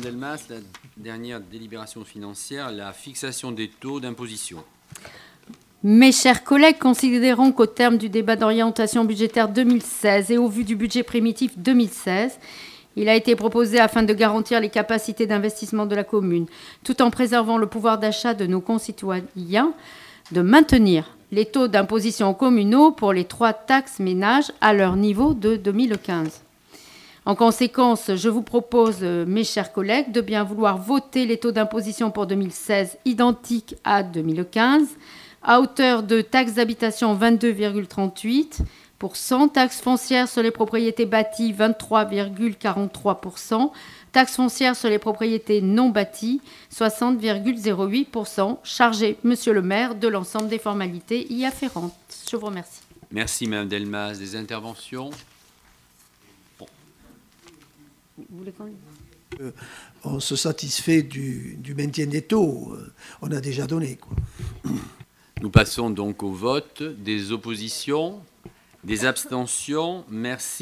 Delmas, la dernière délibération financière, la fixation des taux d'imposition. Mes chers collègues, considérons qu'au terme du débat d'orientation budgétaire 2016 et au vu du budget primitif 2016, il a été proposé, afin de garantir les capacités d'investissement de la commune, tout en préservant le pouvoir d'achat de nos concitoyens, de maintenir les taux d'imposition communaux pour les 3 taxes ménages à leur niveau de 2015. En conséquence, je vous propose, mes chers collègues, de bien vouloir voter les taux d'imposition pour 2016 identiques à 2015, à hauteur de taxes d'habitation 22,38%, taxes foncières sur les propriétés bâties 23,43%, taxes foncières sur les propriétés non bâties 60,08%. Chargé, Monsieur le maire, de l'ensemble des formalités y afférentes. Je vous remercie. Merci, Madame Delmas. Des interventions? Vous voulez qu'on... On se satisfait du maintien des taux. On a déjà donné, quoi. Nous passons donc au vote. Des oppositions, des abstentions. Merci.